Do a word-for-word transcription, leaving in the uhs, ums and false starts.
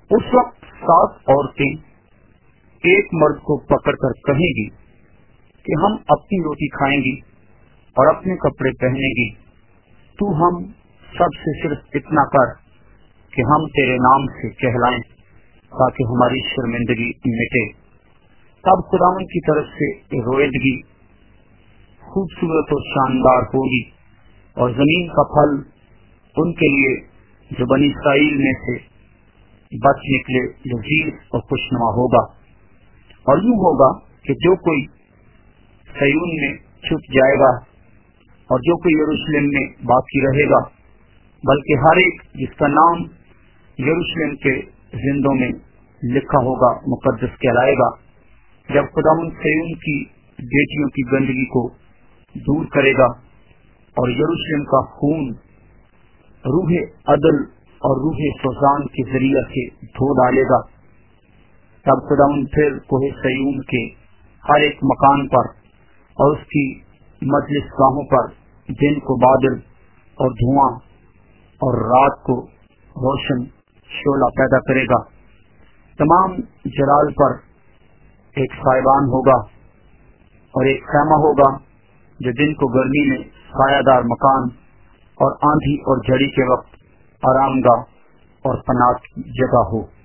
उस वक्त सात औरतें एक मर्द को पकड़कर कहेंगी कि हम अपनी रोटी खाएंगी और अपने कपड़े पहनेंगी, तू हम सबसे सिर्फ इतना कर कि हम तेरे नाम से कहलाएं ताकि हमारी शर्मिंदगी मिटे। तब खुदावन की तरफ से रोएदगी खूबसूरत और शानदार होगी और जमीन का फल उनके लिए जो बनी इस्राएल में से बच निकले लजीज और खुशनुमा होगा। और यूं होगा कि जो कोई सयून में छुप जाएगा और जो कोई यरूशलेम में बाकी रहेगा, बल्कि हर एक जिसका नाम यरूशलेम के जिंदों में लिखा होगा मुकद्दस कहलाएगा। जब खुदावंद सयून की बेटियों की गंदगी को दूर करेगा और यरूशलेम का खून रूहे अदल और रूहे सुजान के जरिए से धो डालेगा, तब खुदावंद फिर कोहे सयून के हर एक मकान पर और उसकी मजलिस गाहों पर दिन को बादल और धुआं और रात को रोशन शोला पैदा करेगा। तमाम जलाल पर एक साइबान होगा और एक खैमा होगा जो दिन को गर्मी में सायादार मकान और आंधी और झड़ी के वक्त आरामगाह और पनाह की जगह हो।